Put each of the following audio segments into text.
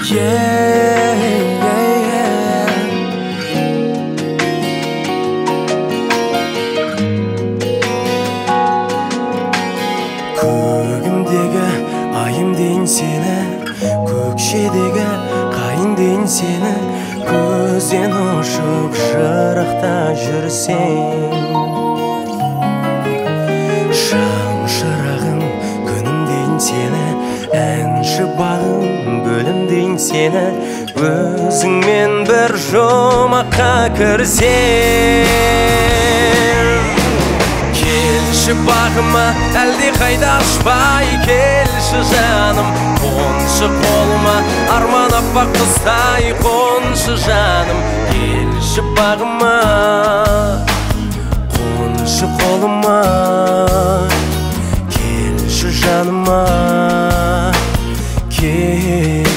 Kөгімдегі айым дейін сені, көкшедегі қайын дейін сені, көзден ұшып жырақта жүрсең. Шам шырағым күнім дейін сені, әнші бағым гүлім дейін сені, өзіңмен бір жұмаққа кірсең. Келші бағыма әлде қайда ашпай, келші жаным, қоншы қолыма арман аппақ құстай, қоншы жаным, келші бағыма, қоншы қолыма, келші жаныма, кел.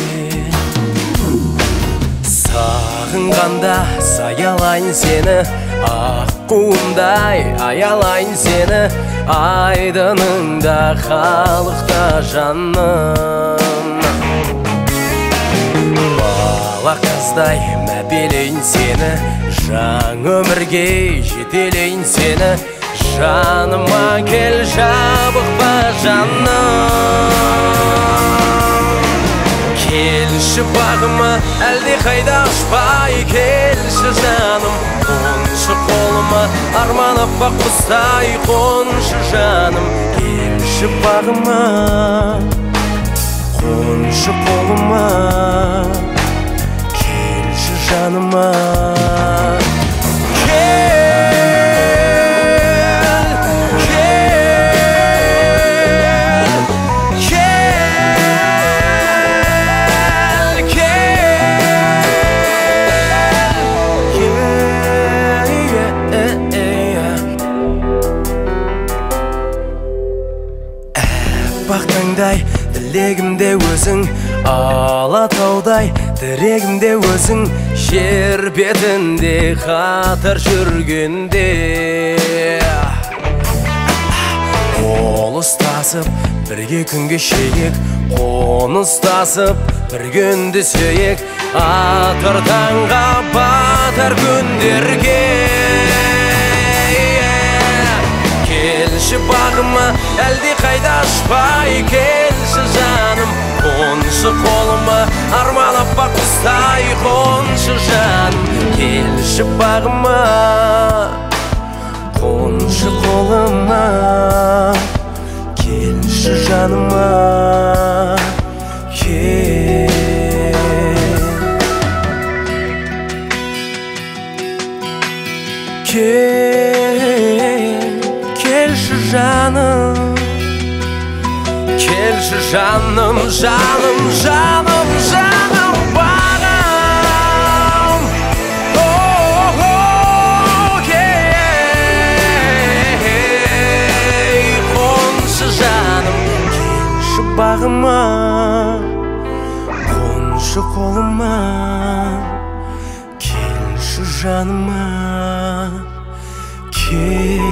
Сағынғанда саялайын сені, аққуымдай аялайын сені, айдыныңда халықта жаным. Бала қыздай мәпелейін сені, жаң өмірге жетелейін сені, жаныма кел жабықпа жаным. Келші бағыма әлде қайда ашпай, келші жаным, қоншы қолыма арман аппақ құстай, қоншы жаным, келші бағыма, қоншы қолыма, келші жаныма. Бақтаңдай тілегімде өзің, алатаудай тірегімде өзің, жер бетінде қатар жүргенде. Қол ұстасып бірге күн кешейік, қоныстасып бір күнді сүйек, атар таңға батар күндерге. Келші бағыма әлде қайда ашпай, келші жаным, қоншы қолыма арман аппақ құстай, қоншы жаным, келші бағыма, қоншы қолыма, келші жаныма, кел. Келші жаным, келші жаным, жаным, жаным, жаным, бағым. Қоншы жаным, келші бағыма, қоншы қолыма, келші жаныма, кел.